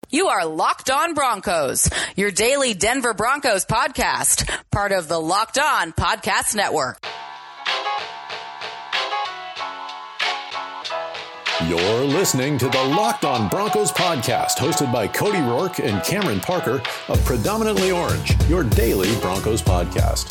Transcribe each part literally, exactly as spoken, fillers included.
You are Locked On Broncos, your daily Denver Broncos podcast, part of the Locked On Podcast Network. You're listening to the Locked On Broncos podcast, hosted by Cody Rourke and Cameron Parker of Predominantly Orange, your daily Broncos podcast.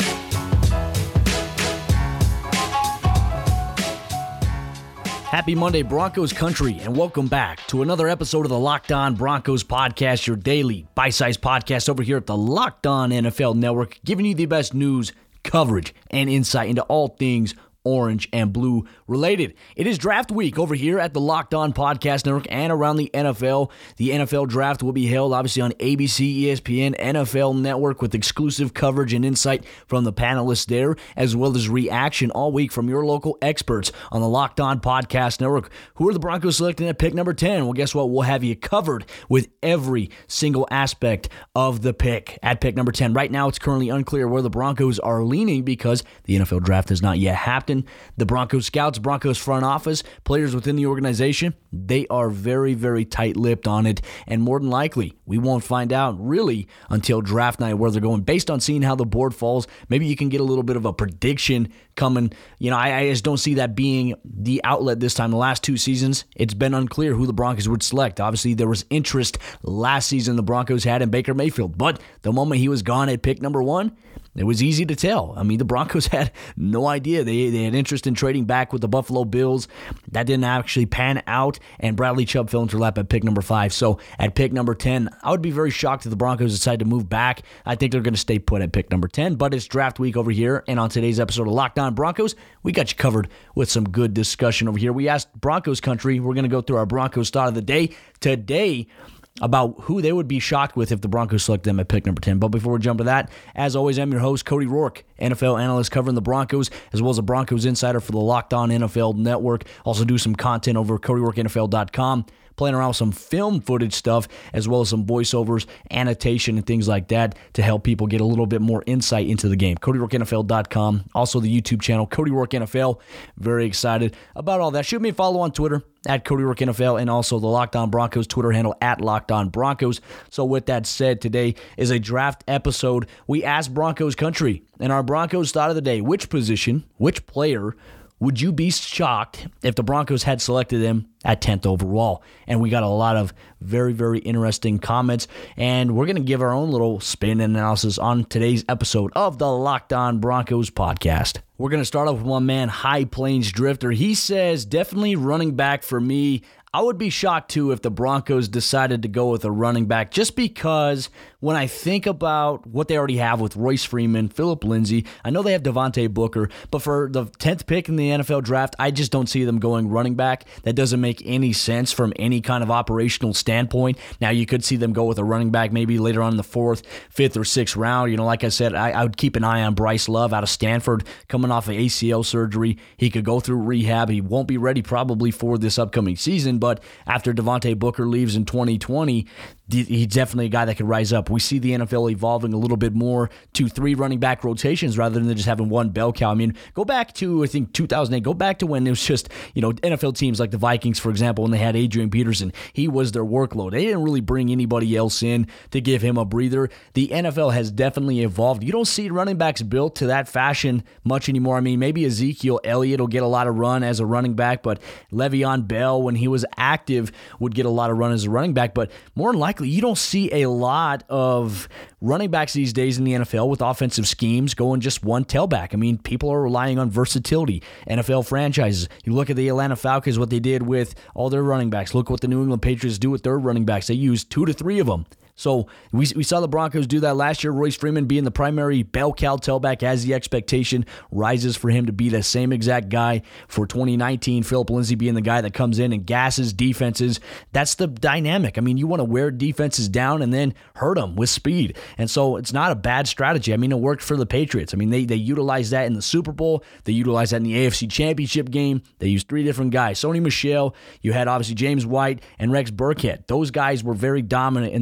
Happy Monday, Broncos country, and welcome back to another episode of the Locked On Broncos podcast, your daily bite-sized podcast over here at the Locked On N F L Network, giving you the best news, coverage, and insight into all things orange and blue related. It is draft week over here at the Locked On Podcast Network and around the N F L. The N F L draft will be held obviously on A B C, E S P N, N F L Network with exclusive coverage and insight from the panelists there, as well as reaction all week from your local experts on the Locked On Podcast Network. Who are the Broncos selecting at pick number ten? Well, guess what? We'll have you covered with every single aspect of the pick at pick number ten. Right now, it's currently unclear where the Broncos are leaning because the N F L draft has not yet happened. The Broncos scouts, Broncos front office, players within the organization, they are very, very tight-lipped on it. And more than likely, we won't find out really until draft night where they're going. Based on seeing how the board falls, maybe you can get a little bit of a prediction coming. You know, I, I just don't see that being the outlet this time. The last two seasons, it's been unclear who the Broncos would select. Obviously, there was interest last season the Broncos had in Baker Mayfield. But the moment he was gone at pick number one, it was easy to tell. I mean, the Broncos had no idea. They, they had interest in trading back with the Buffalo Bills. That didn't actually pan out, and Bradley Chubb fell into their lap at pick number five. So at pick number ten, I would be very shocked if the Broncos decide to move back. I think they're going to stay put at pick number ten, but it's draft week over here, and on today's episode of Locked On Broncos, we got you covered with some good discussion over here. We asked Broncos country, we're going to go through our Broncos thought of the day today, about who they would be shocked with if the Broncos select them at pick number ten. But before we jump to that, as always, I'm your host, Cody Rourke, N F L analyst covering the Broncos, as well as a Broncos insider for the Locked On N F L Network. Also do some content over at Cody Rourke N F L dot com. Playing around with some film footage stuff, as well as some voiceovers, annotation, and things like that to help people get a little bit more insight into the game. Cody Rourke N F L dot com. Also the YouTube channel, Cody Rourke N F L. Very excited about all that. Shoot me a follow on Twitter, at Cody Rourke N F L, and also the Locked On Broncos Twitter handle, at Locked On Broncos. So with that said, today is a draft episode. We asked Broncos country, and our Broncos thought of the day, which position, which player would you be shocked if the Broncos had selected them at tenth overall? And we got a lot of very, very interesting comments, and we're going to give our own little spin and analysis on today's episode of the Locked On Broncos podcast. We're going to start off with one man, High Plains Drifter. He says, definitely running back for me. I would be shocked, too, if the Broncos decided to go with a running back, just because when I think about what they already have with Royce Freeman, Phillip Lindsay, I know they have Devontae Booker, but for the tenth pick in the N F L draft, I just don't see them going running back. That doesn't make any sense from any kind of operational standpoint. Now, you could see them go with a running back maybe later on in the fourth, fifth, or sixth round. You know, like I said, I, I would keep an eye on Bryce Love out of Stanford, coming off of A C L surgery. He could go through rehab. He won't be ready probably for this upcoming season, but after Devontae Booker leaves in twenty twenty, he's definitely a guy that could rise up. We see the N F L evolving a little bit more to three running back rotations rather than just having one bell cow. I mean, go back to, I think, two thousand eight. Go back to when it was just, you know, N F L teams like the Vikings, for example, when they had Adrian Peterson. He was their workload. They didn't really bring anybody else in to give him a breather. The N F L has definitely evolved. You don't see running backs built to that fashion much anymore. I mean, maybe Ezekiel Elliott will get a lot of run as a running back, but Le'Veon Bell, when he was active, would get a lot of run as a running back. But more than likely, you don't see a lot of running backs these days in the N F L with offensive schemes going just one tailback. I mean, people are relying on versatility. N F L franchises, you look at the Atlanta Falcons, what they did with all their running backs. Look what the New England Patriots do with their running backs. They use two to three of them. So we we saw the Broncos do that last year. Royce Freeman being the primary bell cow tailback as the expectation rises for him to be the same exact guy for twenty nineteen. Phillip Lindsay being the guy that comes in and gasses defenses. That's the dynamic. I mean, you want to wear defenses down and then hurt them with speed. And so it's not a bad strategy. I mean, it worked for the Patriots. I mean, they, they utilized that in the Super Bowl. They utilized that in the A F C Championship game. They used three different guys. Sony Michel, you had obviously James White and Rex Burkhead. Those guys were very dominant in the playoffs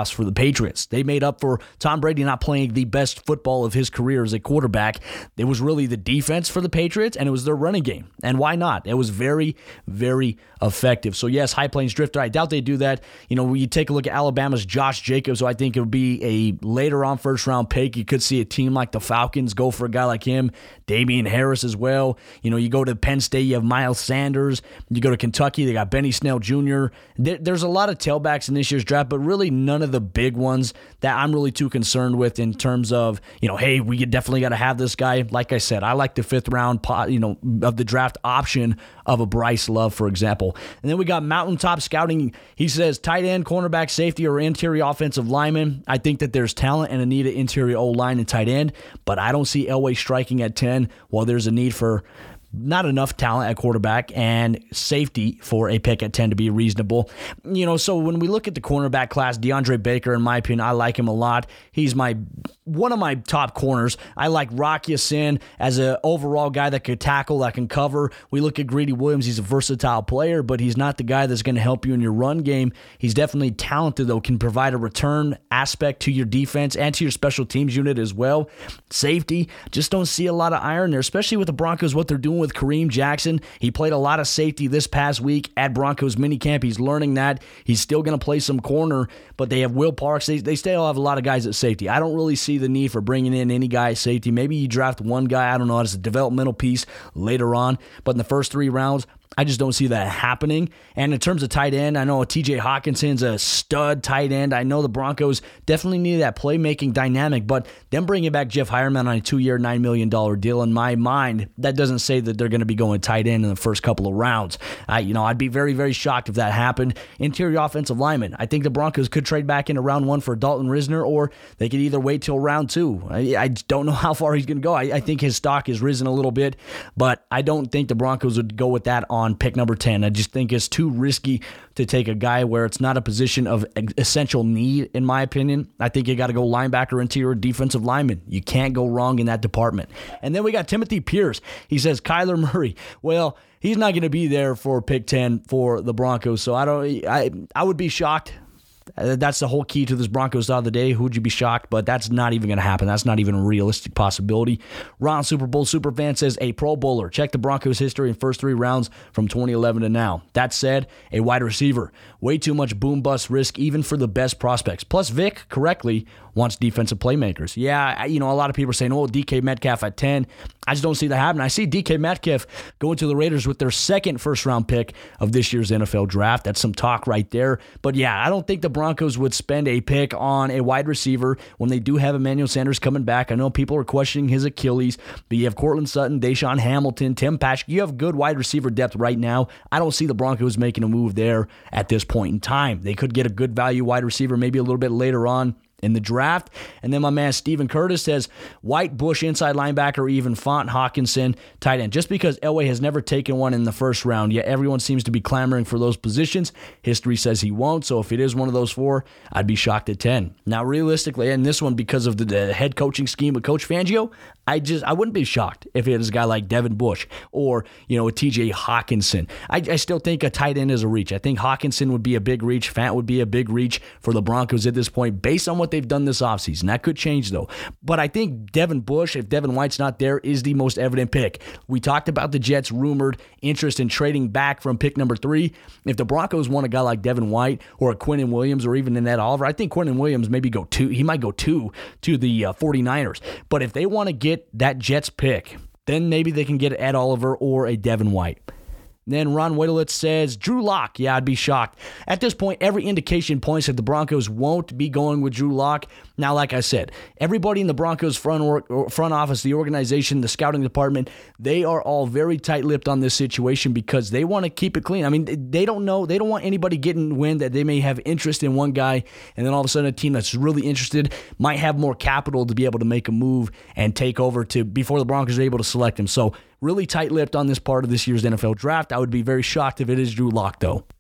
loss for the Patriots. They made up for Tom Brady not playing the best football of his career as a quarterback. It was really the defense for the Patriots, and it was their running game. And why not? It was very, very effective. So yes, High Plains Drifter, I doubt they do that. You know, when you take a look at Alabama's Josh Jacobs, who I think it would be a later on first round pick. You could see a team like the Falcons go for a guy like him. Damian Harris as well. You know, you go to Penn State, you have Miles Sanders. You go to Kentucky, they got Benny Snell Junior There, there's a lot of tailbacks in this year's draft, but really none of the big ones that I'm really too concerned with in terms of, you know, hey, we definitely got to have this guy. Like I said, I like the fifth round, you know, of the draft option of a Bryce Love, for example. And then we got Mountaintop Scouting. He says tight end, cornerback, safety, or interior offensive lineman. I think that there's talent and a need at interior O-line and tight end, but I don't see Elway striking at ten while there's a need for not enough talent at quarterback and safety for a pick at ten to be reasonable. You know, so when we look at the cornerback class, DeAndre Baker, in my opinion, I like him a lot. He's my one of my top corners. I like Rock Ya-Sin as an overall guy that could tackle, that can cover. We look at Greedy Williams. He's a versatile player, but he's not the guy that's going to help you in your run game. He's definitely talented, though, can provide a return aspect to your defense and to your special teams unit as well. Safety, just don't see a lot of iron there, especially with the Broncos, what they're doing with Kareem Jackson. He played a lot of safety this past week at Broncos minicamp. He's learning that. He's still going to play some corner, but they have Will Parks. They, they still have a lot of guys at safety. I don't really see the need for bringing in any guy at safety. Maybe you draft one guy, I don't know, as a developmental piece later on, but in the first three rounds, I just don't see that happening. And in terms of tight end, I know T J Hawkinson's a stud tight end. I know the Broncos definitely need that playmaking dynamic, but them bringing back Jeff Hireman on a two-year, nine million dollars deal, in my mind, that doesn't say that they're going to be going tight end in the first couple of rounds. I, you know, I'd be very, very shocked if that happened. Interior offensive lineman, I think the Broncos could trade back into round one for Dalton Risner, or they could either wait till round two. I, I don't know how far he's going to go. I, I think his stock has risen a little bit, but I don't think the Broncos would go with that on pick number ten. I just think it's too risky to take a guy where it's not a position of essential need, in my opinion. I think you got to go linebacker, interior, defensive lineman. You can't go wrong in that department. And then we got Timothy Pierce. He says Kyler Murray. Well, he's not going to be there for pick ten for the Broncos, so I don't. I I would be shocked. That's the whole key to this Broncos the other day. Who would you be shocked? But that's not even going to happen. That's not even a realistic possibility. Ron Super Bowl Superfan says a Pro Bowler. Check the Broncos' history in first three rounds from twenty eleven to now. That said, a wide receiver. Way too much boom-bust risk even for the best prospects. Plus, Vic, correctly, wants defensive playmakers. Yeah, you know, a lot of people are saying, oh, D K Metcalf at ten. I just don't see that happening. I see D K Metcalf going to the Raiders with their second first-round pick of this year's N F L draft. That's some talk right there. But yeah, I don't think the Broncos would spend a pick on a wide receiver when they do have Emmanuel Sanders coming back. I know people are questioning his Achilles, but you have Cortland Sutton, Deshaun Hamilton, Tim Patrick. You have good wide receiver depth right now. I don't see the Broncos making a move there at this point in time. They could get a good value wide receiver maybe a little bit later on in the draft. And then my man Steven Curtis says White, Bush, inside linebacker, or even Font, Hawkinson, tight end. Just because Elway has never taken one in the first round, yet everyone seems to be clamoring for those positions. History says he won't, so if it is one of those four, I'd be shocked at ten. Now, realistically, and this one because of the, the head coaching scheme of Coach Fangio, I just I wouldn't be shocked if it is a guy like Devin Bush or, you know, a T J Hawkinson. I, I still think a tight end is a reach. I think Hawkinson would be a big reach. Fant would be a big reach for the Broncos at this point based on what they've done this offseason. That could change, though. But I think Devin Bush, if Devin White's not there, is the most evident pick. We talked about the Jets' rumored interest in trading back from pick number three. If the Broncos want a guy like Devin White or a Quinnen Williams or even an Ed Oliver, I think Quinnen Williams maybe go two. He might go two to the uh, 49ers. But if they want to get that Jets pick, then maybe they can get Ed Oliver or a Devin White. Then Ron Wadelitz says, Drew Lock. Yeah, I'd be shocked. At this point, every indication points that the Broncos won't be going with Drew Lock. Now, like I said, everybody in the Broncos front or, front office, the organization, the scouting department, they are all very tight-lipped on this situation because they want to keep it clean. I mean, they don't know, they don't want anybody getting wind that they may have interest in one guy, and then all of a sudden a team that's really interested might have more capital to be able to make a move and take over to before the Broncos are able to select him. So really tight-lipped on this part of this year's N F L draft. I would be very shocked if it is Drew Lock, though.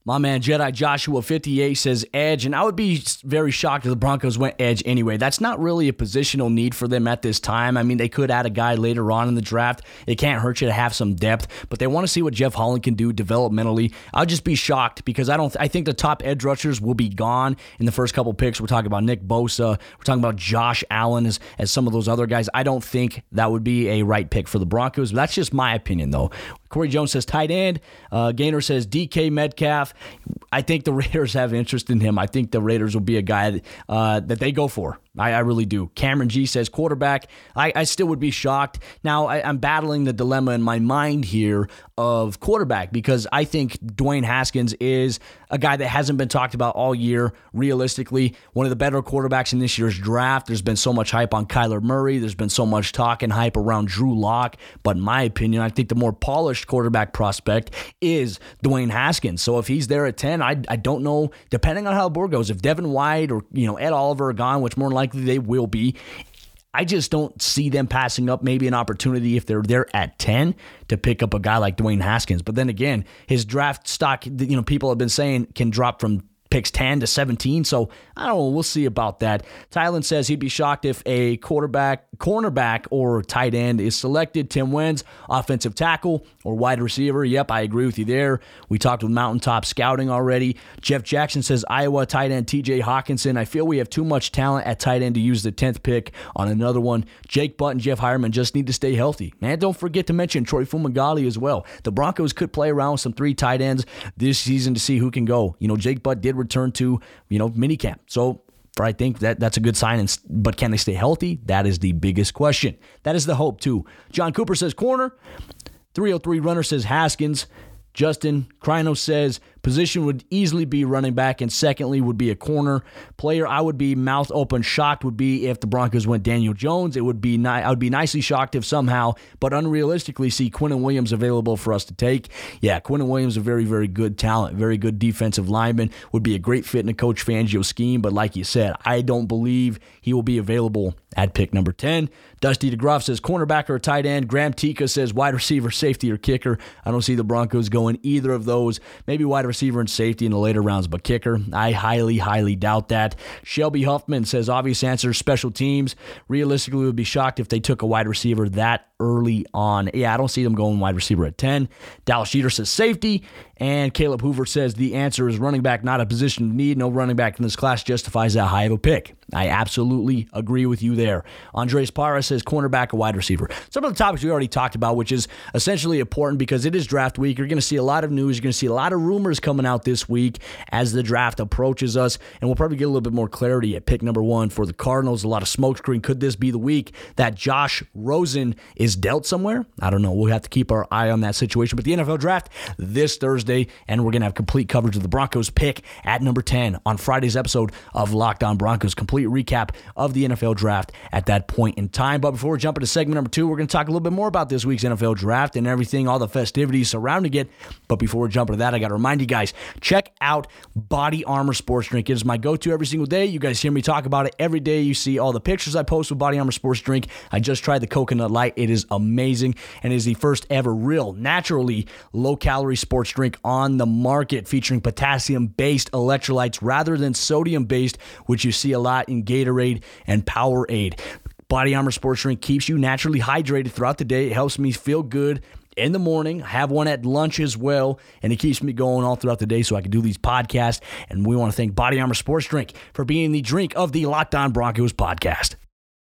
My man Jedi Joshua fifty-eight says edge, and I would be very shocked if the Broncos went edge anyway. That's not really a positional need for them at this time. I mean, they could add a guy later on in the draft. It can't hurt you to have some depth, but they want to see what Jeff Holland can do developmentally. I'll just be shocked because I don't. I think the top edge rushers will be gone in the first couple picks. We're talking about Nick Bosa. We're talking about Josh Allen as, as some of those other guys. I don't think that would be a right pick for the Broncos. That's just my opinion, though. Corey Jones says tight end. Uh, Gaynor says D K Metcalf. I think the Raiders have interest in him. I think the Raiders will be a guy uh, that they go for. I, I really do. Cameron G says quarterback. I, I still would be shocked. Now, I, I'm battling the dilemma in my mind here of quarterback because I think Dwayne Haskins is a guy that hasn't been talked about all year. Realistically, one of the better quarterbacks in this year's draft. There's been so much hype on Kyler Murray. There's been so much talk and hype around Drew Lock. But in my opinion, I think the more polished quarterback prospect is Dwayne Haskins. So if he's there at ten, I, I don't know, depending on how the board goes, if Devin White or you know Ed Oliver are gone, which more than likely they will be, I just don't see them passing up maybe an opportunity if they're there at ten to pick up a guy like Dwayne Haskins. But then again, his draft stock, you know, people have been saying can drop from picks ten to seventeen. So I don't know. We'll see about that. Tylen says he'd be shocked if a quarterback, cornerback, or tight end is selected. Tim Wentz, offensive tackle or wide receiver. Yep, I agree with you there. We talked with Mountaintop Scouting already. Jeff Jackson says Iowa tight end T J Hawkinson. I feel we have too much talent at tight end to use the tenth pick on another one. Jake Butt and Jeff Hireman just need to stay healthy. Man, don't forget to mention Troy Fumagalli as well. The Broncos could play around with some three tight ends this season to see who can go. You know, Jake Butt did return to, you know, minicamp. So I think that that's a good sign, and, but can they stay healthy? That is the biggest question. That is the hope, too. John Cooper says corner. three oh three Runner says Haskins. Justin Crino says position would easily be running back, and secondly would be a corner. Player I would be mouth open shocked would be if the Broncos went Daniel Jones. It would be ni- I would be nicely shocked if somehow, but unrealistically see Quinnen Williams available for us to take. Yeah, Quinnen Williams, a very, very good talent, very good defensive lineman, would be a great fit in a Coach Fangio scheme, but like you said, I don't believe he will be available at pick number ten. Dusty DeGroff says cornerback or tight end. Graham Tika says wide receiver, safety, or kicker. I don't see the Broncos going either of those. Maybe wide receiver and safety in the later rounds, but kicker, I highly, highly doubt that. Shelby Huffman says obvious answer, special teams. Realistically, would be shocked if they took a wide receiver that early on. Yeah, I don't see them going wide receiver at ten. Dallas Sheeter says safety. And Caleb Hoover says the answer is running back, not a position of need. No running back in this class justifies that high of a pick. I absolutely agree with you there. Andres Parra says cornerback or wide receiver. Some of the topics we already talked about, which is essentially important because it is draft week. You're going to see a lot of news. You're going to see a lot of rumors coming out this week as the draft approaches us. And we'll probably get a little bit more clarity at pick number one for the Cardinals. A lot of smokescreen. Could this be the week that Josh Rosen is dealt somewhere? I don't know. We'll have to keep our eye on that situation. But the N F L draft this Thursday, and we're going to have complete coverage of the Broncos pick at number ten on Friday's episode of Locked On Broncos. Complete recap of the N F L draft at that point in time. But before we jump into segment number two, we're going to talk a little bit more about this week's N F L draft and everything, all the festivities surrounding it. But before we jump into that, I got to remind you guys, check out Body Armor Sports Drink. It is my go-to every single day. You guys hear me talk about it every day. You see all the pictures I post with Body Armor Sports Drink. I just tried the Coconut Light. It is amazing, and it is the first ever real, naturally low-calorie sports drink on the market, featuring potassium-based electrolytes rather than sodium-based, which you see a lot in Gatorade and Powerade. Body Armor Sports Drink keeps you naturally hydrated throughout the day. It helps me feel good in the morning. I have one at lunch as well, and it keeps me going all throughout the day so I can do these podcasts. And we want to thank Body Armor Sports Drink for being the drink of the Locked On Broncos podcast.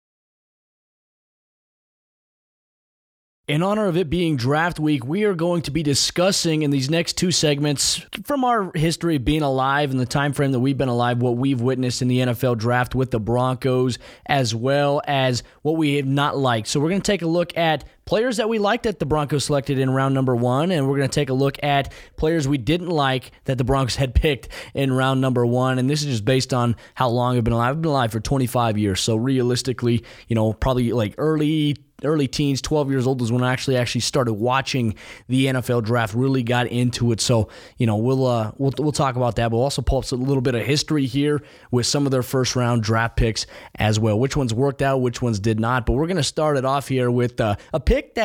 In honor of it being draft week, we are going to be discussing in these next two segments from our history of being alive and the time frame that we've been alive, what we've witnessed in the N F L draft with the Broncos, as well as what we have not liked. So we're going to take a look at players that we liked that the Broncos selected in round number one, and we're going to take a look at players we didn't like that the Broncos had picked in round number one. And this is just based on how long I've been alive. I've been alive for twenty-five years. So realistically, you know, probably like early early teens, twelve years old is when I actually actually started watching the N F L draft, really got into it. So, you know, we'll uh, we'll we'll talk about that. We'll also pull up a little bit of history here with some of their first round draft picks as well. Which ones worked out, which ones did not. But we're going to start it off here with uh, a pick that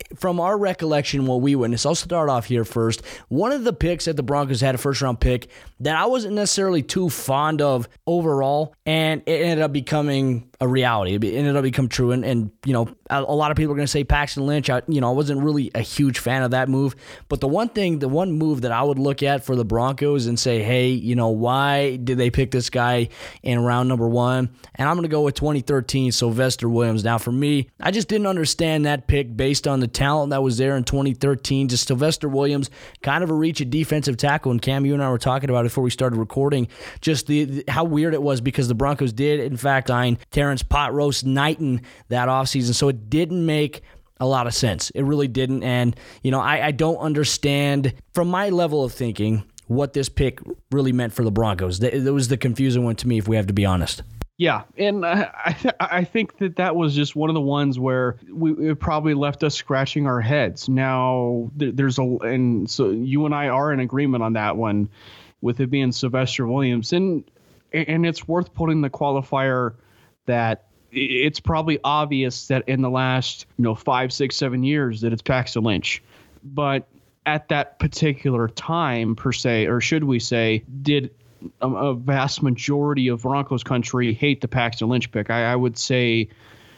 from our recollection, what we witnessed, I'll start off here first. One of the picks that the Broncos had, a first-round pick, that I wasn't necessarily too fond of overall, and it ended up becoming a reality. It ended up becoming true, and, and you know, a, a lot of people are going to say Paxton Lynch. I, you know, I wasn't really a huge fan of that move, but the one thing, the one move that I would look at for the Broncos and say, hey, you know, why did they pick this guy in round number one? And I'm going to go with twenty thirteen, Sylvester Williams. Now, for me, I just didn't understand that pick based on the talent that was there in twenty thirteen. Just Sylvester Williams, kind of a reach at defensive tackle, and Cam, you and I were talking about it before we started recording, just the, the how weird it was because the Broncos did, in fact, sign Terrence Pot Roast Knighton that offseason, so it didn't make a lot of sense. It really didn't, and you know, I, I don't understand, from my level of thinking, what this pick really meant for the Broncos. It was the confusing one to me, if we have to be honest. Yeah, and I th- I think that that was just one of the ones where we it probably left us scratching our heads. Now th- there's a and so you and I are in agreement on that one, with it being Sylvester Williams, and and it's worth putting the qualifier that it's probably obvious that in the last you know five, six, seven years that it's Paxton Lynch, but at that particular time per se, or should we say, did A, a vast majority of Broncos country hate the Paxton Lynch pick? I, I would say,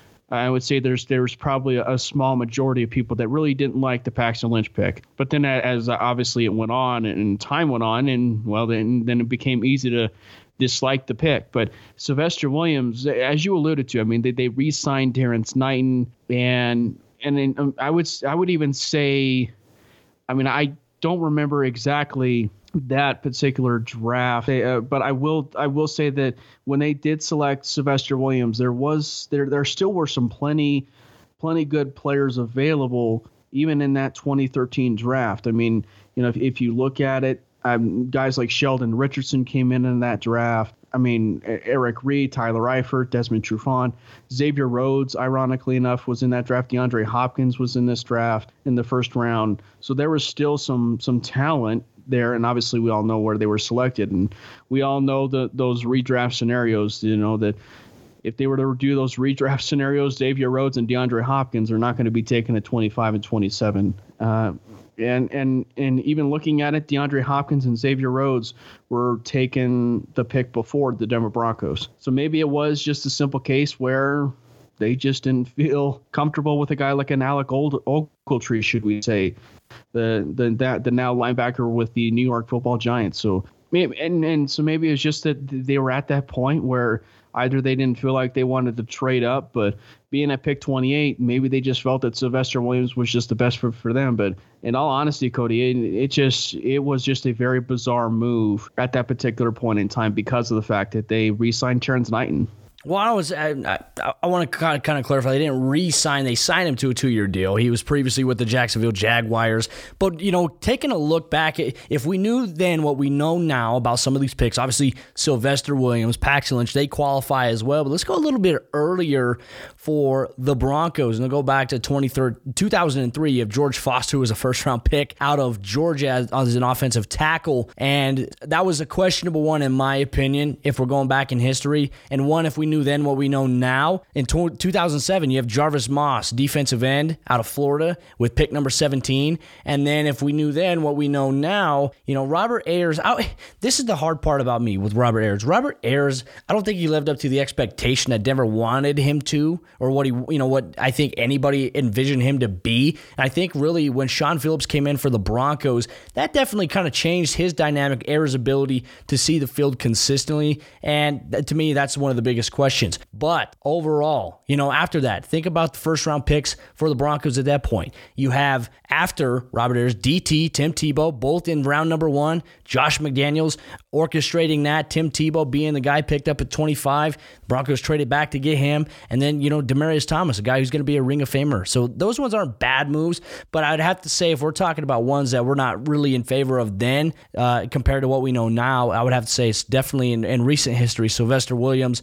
I would say there's there's probably a, a small majority of people that really didn't like the Paxton Lynch pick. But then, as obviously it went on and time went on, and well, then then it became easy to dislike the pick. But Sylvester Williams, as you alluded to, I mean, they they re-signed Terrence Knighton, and and then, um, I would I would even say, I mean, I don't remember exactly that particular draft, they, uh, but I will I will say that when they did select Sylvester Williams, there was there there still were some plenty plenty good players available even in that twenty thirteen draft. I mean, you know, if, if you look at it, um, guys like Sheldon Richardson came in in that draft. I mean, Eric Reed, Tyler Eifert, Desmond Trufant, Xavier Rhodes, ironically enough, was in that draft. DeAndre Hopkins was in this draft in the first round. So there was still some some talent there, and obviously we all know where they were selected, and we all know the those redraft scenarios, you know, that if they were to do those redraft scenarios, Xavier Rhodes and DeAndre Hopkins are not going to be taken at twenty-five and twenty-seven. Uh, and and and even looking at it, DeAndre Hopkins and Xavier Rhodes were taken the pick before the Denver Broncos. So maybe it was just a simple case where they just didn't feel comfortable with a guy like an Alec Ogletree, should we say, the the that the now linebacker with the New York Football Giants. So maybe and and so maybe it's just that they were at that point where either they didn't feel like they wanted to trade up, but being at pick twenty-eight, maybe they just felt that Sylvester Williams was just the best for, for them. But in all honesty, Cody, it, it just it was just a very bizarre move at that particular point in time because of the fact that they re-signed Terrence Knighton. Well, I was I, I, I want to kind of, kind of clarify. They didn't re-sign. They signed him to a two-year deal. He was previously with the Jacksonville Jaguars. But, you know, taking a look back, if we knew then what we know now about some of these picks, obviously Sylvester Williams, Paxton Lynch, they qualify as well. But let's go a little bit earlier for the Broncos. And they'll go back to two thousand three. You have George Foster, who was a first-round pick out of Georgia as, as an offensive tackle. And that was a questionable one, in my opinion, if we're going back in history. And one, if we knew then what we know now. In two thousand seven, you have Jarvis Moss, defensive end out of Florida with pick number seventeen. And then if we knew then what we know now, you know, Robert Ayers, I, this is the hard part about me with Robert Ayers. Robert Ayers, I don't think he lived up to the expectation that Denver wanted him to, or what he, you know, what I think anybody envisioned him to be. And I think really when Sean Phillips came in for the Broncos, that definitely kind of changed his dynamic, Ayers' ability to see the field consistently. And to me, that's one of the biggest questions. But overall, you know, after that, think about the first round picks for the Broncos at that point. You have, after Robert Ayers, D T, Tim Tebow, both in round number one, Josh McDaniels orchestrating that, Tim Tebow being the guy picked up at twenty-five. Broncos traded back to get him. And then, you know, Demaryius Thomas, a guy who's going to be a Ring of Famer. So those ones aren't bad moves, but I'd have to say if we're talking about ones that we're not really in favor of then uh, compared to what we know now, I would have to say it's definitely in, in recent history, Sylvester Williams and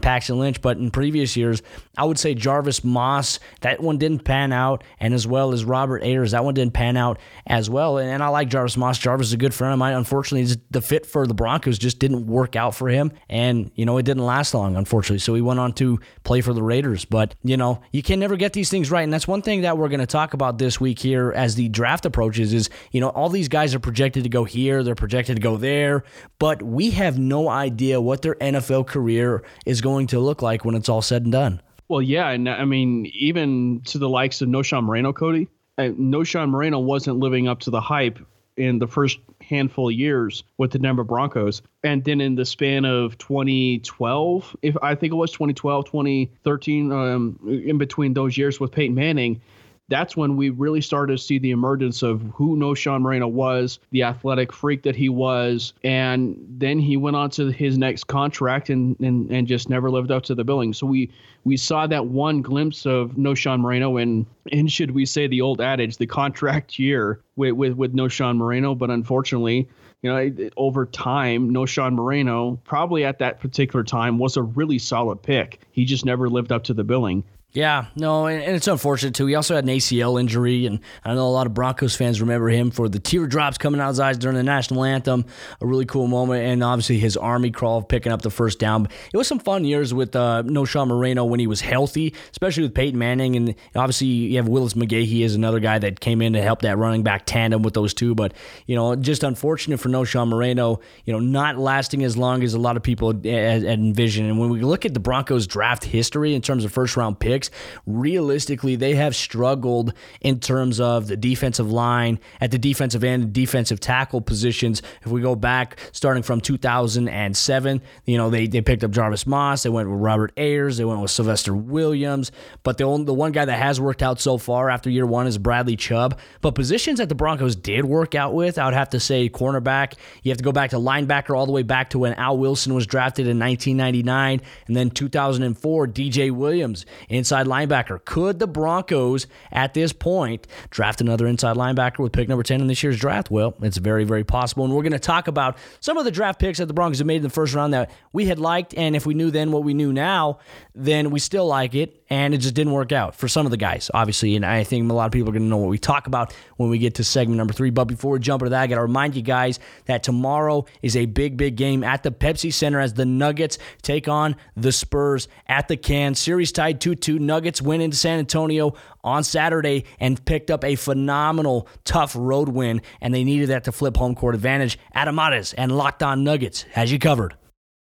Paxton Lynch, but in previous years, I would say Jarvis Moss, that one didn't pan out, and as well as Robert Ayers, that one didn't pan out as well. And, and I like Jarvis Moss. Jarvis is a good friend of mine. Unfortunately, the fit for the Broncos just didn't work out for him, and, you know, it didn't last long, unfortunately. So he went on to play for the Raiders. But, you know, you can never get these things right, and that's one thing that we're going to talk about this week here as the draft approaches is, you know, all these guys are projected to go here, they're projected to go there, but we have no idea what their N F L career is going to look like when it's all said and done. Well, yeah, and I mean, even to the likes of Knowshon Moreno, Cody, uh, Knowshon Moreno wasn't living up to the hype in the first handful of years with the Denver Broncos. And then in the span of twenty twelve, if I think it was twenty twelve, twenty thirteen, um, in between those years with Peyton Manning, that's when we really started to see the emergence of who Knowshon Moreno was, the athletic freak that he was. And then he went on to his next contract and and, and just never lived up to the billing. So we we saw that one glimpse of Knowshon Moreno in, in, should we say the old adage, the contract year with, with, with Knowshon Moreno. But unfortunately, you know, over time, Knowshon Moreno, probably at that particular time, was a really solid pick. He just never lived up to the billing. Yeah, no, and it's unfortunate, too. He also had an A C L injury, and I know a lot of Broncos fans remember him for the teardrops coming out of his eyes during the national anthem, a really cool moment, and obviously his Army crawl picking up the first down. But it was some fun years with uh, Knowshon Moreno when he was healthy, especially with Peyton Manning, and obviously you have Willis McGahee as another guy that came in to help that running back tandem with those two, but, you know, just unfortunate for Knowshon Moreno, you know, not lasting as long as a lot of people had, had envisioned. And when we look at the Broncos draft history in terms of first-round picks, realistically, they have struggled in terms of the defensive line at the defensive end, defensive tackle positions. If we go back, starting from two thousand seven, you know, they, they picked up Jarvis Moss, they went with Robert Ayers, they went with Sylvester Williams, but the only, the one guy that has worked out so far after year one is Bradley Chubb. But positions that the Broncos did work out with, I would have to say cornerback. You have to go back to linebacker all the way back to when Al Wilson was drafted in nineteen ninety-nine, and then two thousand four, D J Williams, inside linebacker. Could the Broncos at this point draft another inside linebacker with pick number ten in this year's draft? Well, it's very, very possible. And we're going to talk about some of the draft picks that the Broncos have made in the first round that we had liked, and if we knew then what we knew now, then we still like it, and it just didn't work out for some of the guys, obviously. And I think a lot of people are going to know what we talk about when we get to segment number three. But before we jump into that, I got to remind you guys that tomorrow is a big, big game at the Pepsi Center as the Nuggets take on the Spurs at the Can. Series tied two two. Nuggets went into San Antonio on Saturday and picked up a phenomenal, tough road win, and they needed that to flip home court advantage. Adam Mares and Locked On Nuggets has you covered.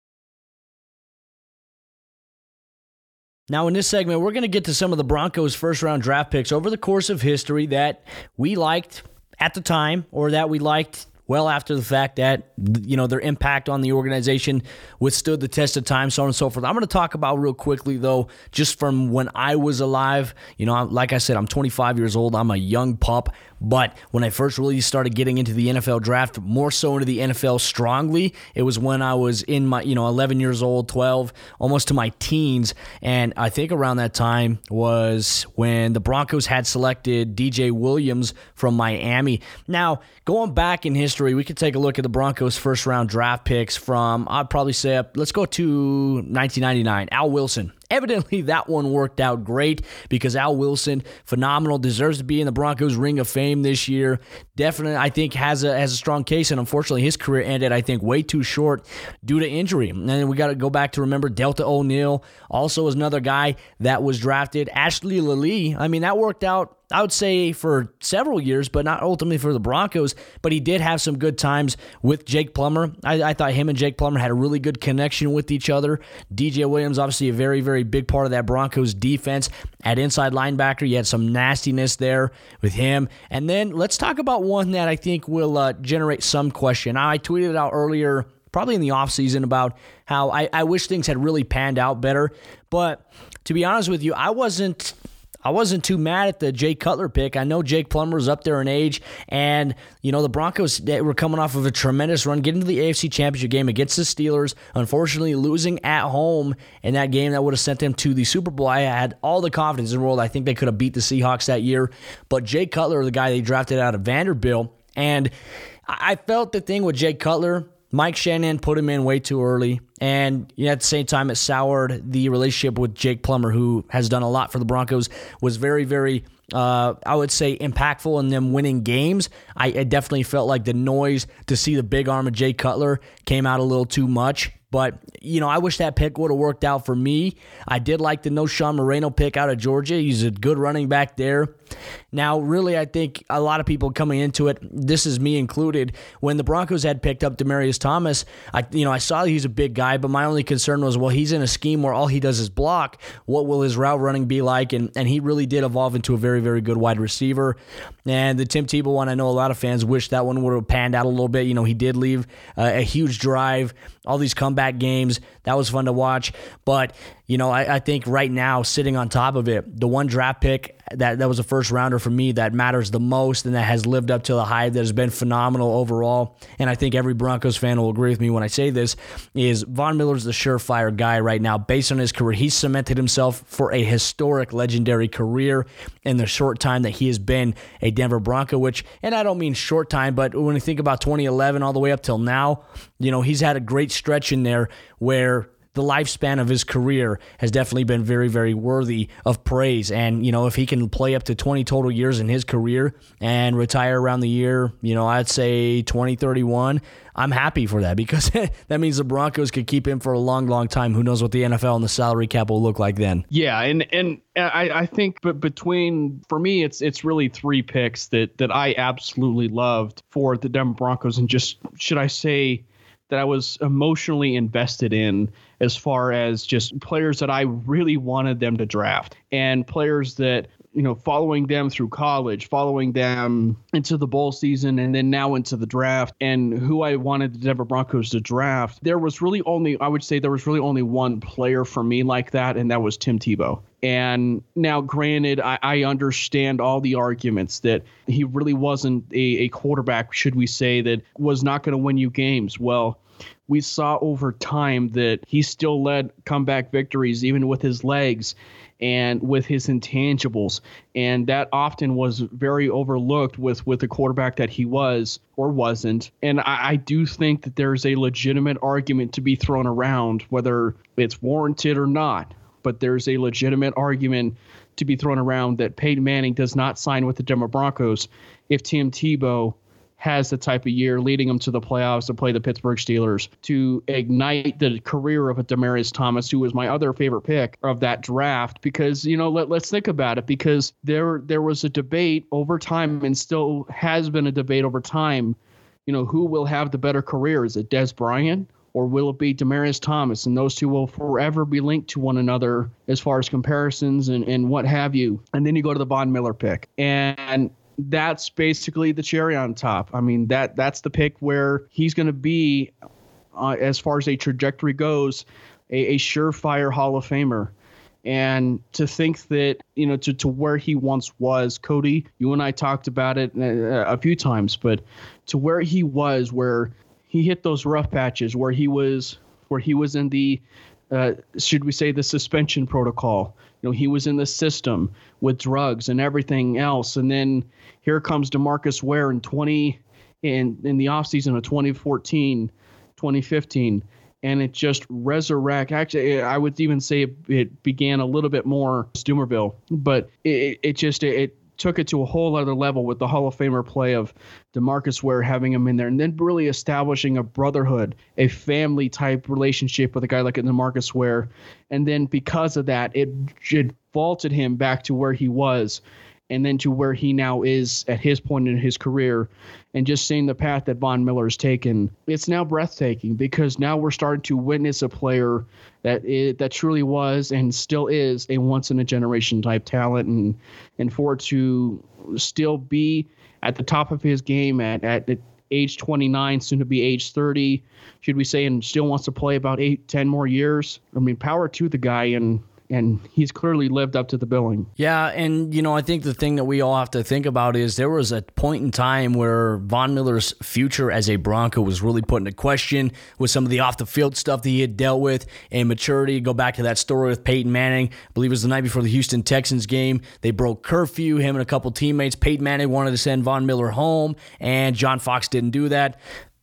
Now, in this segment, we're going to get to some of the Broncos' first-round draft picks over the course of history that we liked at the time or that we liked well after the fact that, you know, their impact on the organization withstood the test of time, so on and so forth. I'm going to talk about real quickly, though, just from when I was alive. You know, like I said, I'm twenty-five years old. I'm a young pup. But when I first really started getting into the N F L draft, more so into the N F L strongly, it was when I was in my, you know, eleven years old, twelve, almost to my teens. And I think around that time was when the Broncos had selected D J Williams from Miami. Now, going back in history, we could take a look at the Broncos' first-round draft picks from, I'd probably say, let's go to nineteen ninety-nine. Al Wilson. Evidently, that one worked out great because Al Wilson, phenomenal, deserves to be in the Broncos Ring of Fame this year. Definitely, I think, has a has a strong case, and unfortunately, his career ended, I think, way too short due to injury. And then we got to go back to remember Delta O'Neal, also was another guy that was drafted. Ashley Lilly, I mean, that worked out, I would say, for several years, but not ultimately for the Broncos. But he did have some good times with Jake Plummer. I, I thought him and Jake Plummer had a really good connection with each other. D J Williams, obviously a very, very big part of that Broncos defense. At inside linebacker, you had some nastiness there with him. And then let's talk about one that I think will uh, generate some question. I tweeted out earlier, probably in the offseason, about how I, I wish things had really panned out better. But to be honest with you, I wasn't... I wasn't too mad at the Jay Cutler pick. I know Jake Plummer was up there in age, and, you know, the Broncos they were coming off of a tremendous run, getting to the A F C Championship game against the Steelers, unfortunately losing at home in that game that would have sent them to the Super Bowl. I had all the confidence in the world. I think they could have beat the Seahawks that year, but Jay Cutler, the guy they drafted out of Vanderbilt, and I felt the thing with Jay Cutler, Mike Shanahan put him in way too early. And you know, at the same time, it soured the relationship with Jake Plummer, who has done a lot for the Broncos, was very, very Uh, I would say impactful in them winning games. I, I definitely felt like the noise to see the big arm of Jay Cutler came out a little too much. But, you know, I wish that pick would have worked out for me. I did like the Knowshon Moreno pick out of Georgia. He's a good running back there. Now, really, I think a lot of people coming into it, this is me included, when the Broncos had picked up Demaryius Thomas, I, you know, I saw he's a big guy, but my only concern was, well, he's in a scheme where all he does is block. What will his route running be like? And, and he really did evolve into a very, very good wide receiver. And the Tim Tebow one, I know a lot of fans wish that one would have panned out a little bit. You know, he did leave uh, a huge drive, all these comeback games. That was fun to watch. But, you know, I, I think right now, sitting on top of it, the one draft pick that, that was a first rounder for me that matters the most and that has lived up to the hype, that has been phenomenal overall, and I think every Broncos fan will agree with me when I say this, is Von Miller's the surefire guy right now. Based on his career, he's cemented himself for a historic, legendary career in the short time that he has been a Denver Bronco, which, and I don't mean short time, but when you think about twenty eleven all the way up till now, you know, he's had a great stretch in there where the lifespan of his career has definitely been very, very worthy of praise. And, you know, if he can play up to twenty total years in his career and retire around the year, you know, I'd say twenty thirty-one, I'm happy for that, because that means the Broncos could keep him for a long, long time. Who knows what the N F L and the salary cap will look like then? Yeah, and and I, I think but between, for me, it's it's really three picks that that I absolutely loved for the Denver Broncos, and just, should I say, that I was emotionally invested in, as far as just players that I really wanted them to draft, and players that, you know, following them through college, following them into the bowl season, and then now into the draft, and who I wanted the Denver Broncos to draft. There was really only, I would say there was really only one player for me like that, and that was Tim Tebow. And now, granted, I, I understand all the arguments that he really wasn't a, a quarterback, should we say, that was not going to win you games. Well, we saw over time that he still led comeback victories, even with his legs and with his intangibles. And that often was very overlooked with, with the quarterback that he was or wasn't. And I, I do think that there's a legitimate argument to be thrown around, whether it's warranted or not. But there's a legitimate argument to be thrown around that Peyton Manning does not sign with the Denver Broncos if Tim Tebow has the type of year leading him to the playoffs to play the Pittsburgh Steelers, to ignite the career of a Demaryius Thomas, who was my other favorite pick of that draft. Because, you know, let, let's think about it, because there there was a debate over time, and still has been a debate over time, you know, who will have the better career? Is it Dez Bryant, or will it be Demaryius Thomas? And those two will forever be linked to one another as far as comparisons and, and what have you. And then you go to the Von Miller pick, and that's basically the cherry on top. I mean, that that's the pick where he's going to be, uh, as far as a trajectory goes, a, a surefire Hall of Famer. And to think that, you know, to, to where he once was, Cody, you and I talked about it a, a few times, but to where he was, where he hit those rough patches, where he was, where he was in the, uh, should we say, the suspension protocol. You know, he was in the system with drugs and everything else. And then here comes DeMarcus Ware in twenty in in the offseason of twenty fourteen, twenty fifteen, and it just resurrect. Actually, I would even say it, it began a little bit more Stoomerville, but it it just it, it took it to a whole other level with the Hall of Famer play of DeMarcus Ware, having him in there, and then really establishing a brotherhood, a family type relationship with a guy like DeMarcus Ware. And then because of that, it, it vaulted him back to where he was, and then to where he now is at his point in his career. And just seeing the path that Von Miller has taken, it's now breathtaking, because now we're starting to witness a player that is, that truly was and still is a once-in-a-generation type talent. And and for it to still be at the top of his game at, at age twenty-nine, soon to be age thirty, should we say, and still wants to play about eight, ten more years. I mean, power to the guy, and and he's clearly lived up to the billing. Yeah, and, you know, I think the thing that we all have to think about is there was a point in time where Von Miller's future as a Bronco was really put into question with some of the off-the-field stuff that he had dealt with and maturity. Go back to that story with Peyton Manning. I believe it was the night before the Houston Texans game. They broke curfew, him and a couple teammates. Peyton Manning wanted to send Von Miller home, and John Fox didn't do that.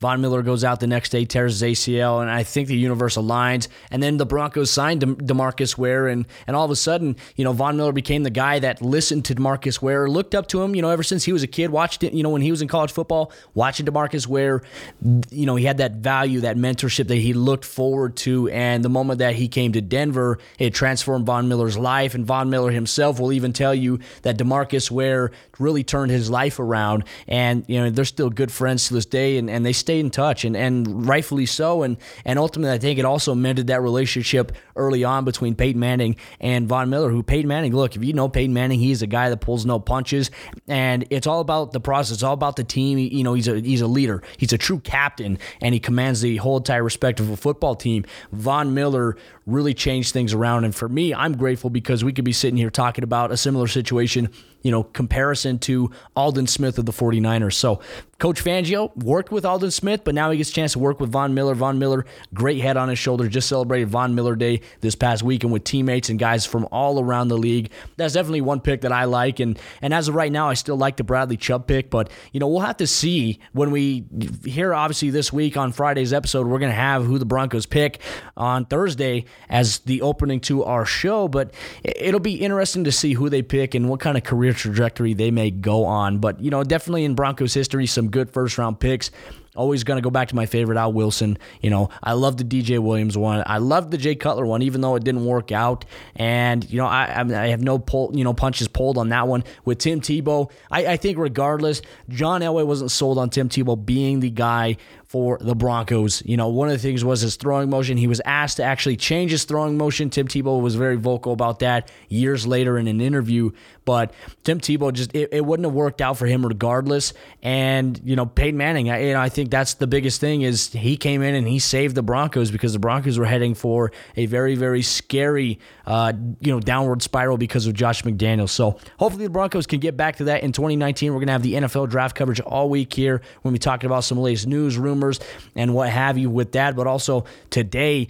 Von Miller goes out the next day, tears his A C L, and I think the universe aligns. And then the Broncos signed De- DeMarcus Ware, and and all of a sudden, you know, Von Miller became the guy that listened to DeMarcus Ware, looked up to him, you know, ever since he was a kid, watched it, you know, when he was in college football, watching DeMarcus Ware, you know, he had that value, that mentorship that he looked forward to, and the moment that he came to Denver, it transformed Von Miller's life, and Von Miller himself will even tell you that DeMarcus Ware really turned his life around, and, you know, they're still good friends to this day, and, and they stay in touch, and, and rightfully so, and, and ultimately I think it also mended that relationship early on between Peyton Manning and Von Miller, who Peyton Manning, look, if you know Peyton Manning, he's a guy that pulls no punches, and it's all about the process, it's all about the team. You know, he's a he's a leader, he's a true captain, and he commands the whole entire respect of a football team. Von Miller really changed things around, and for me, I'm grateful because we could be sitting here talking about a similar situation, you know, comparison to Aldon Smith of the 49ers. So Coach Fangio worked with Aldon Smith, but now he gets a chance to work with Von Miller. Von Miller, great head on his shoulder, just celebrated Von Miller Day this past weekend with teammates and guys from all around the league. That's definitely one pick that I like, and and as of right now, I still like the Bradley Chubb pick, but, you know, we'll have to see when we hear, obviously, this week on Friday's episode, we're going to have who the Broncos pick on Thursday as the opening to our show, but it'll be interesting to see who they pick and what kind of career trajectory they may go on. But, you know, definitely in Broncos history, some good first round picks. Always going to go back to my favorite, Al Wilson. You know, I love the D J Williams one. I love the Jay Cutler one, even though it didn't work out. And, you know, I I have no pull, you know, punches pulled on that one. With Tim Tebow, I, I think regardless, John Elway wasn't sold on Tim Tebow being the guy for the Broncos. You know, one of the things was his throwing motion. He was asked to actually change his throwing motion. Tim Tebow was very vocal about that years later in an interview. But Tim Tebow just, it, it wouldn't have worked out for him regardless. And, you know, Peyton Manning, I, you know, I think that's the biggest thing is he came in and he saved the Broncos because the Broncos were heading for a very, very scary, uh, you know, downward spiral because of Josh McDaniels. So hopefully the Broncos can get back to that in twenty nineteen. We're going to have the N F L draft coverage all week here when we talking about some latest news, rumors, and what have you with that. But also today,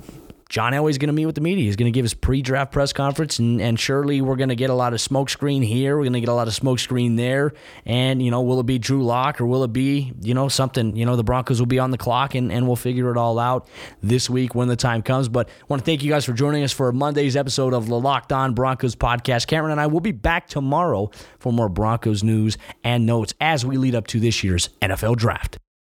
John Elway's going to meet with the media. He's going to give his pre-draft press conference, and, and surely we're going to get a lot of smokescreen here. We're going to get a lot of smokescreen there. And, you know, will it be Drew Lock or will it be, you know, something? You know, the Broncos will be on the clock, and, and we'll figure it all out this week when the time comes. But I want to thank you guys for joining us for Monday's episode of the Locked On Broncos podcast. Cameron and I will be back tomorrow for more Broncos news and notes as we lead up to this year's N F L draft.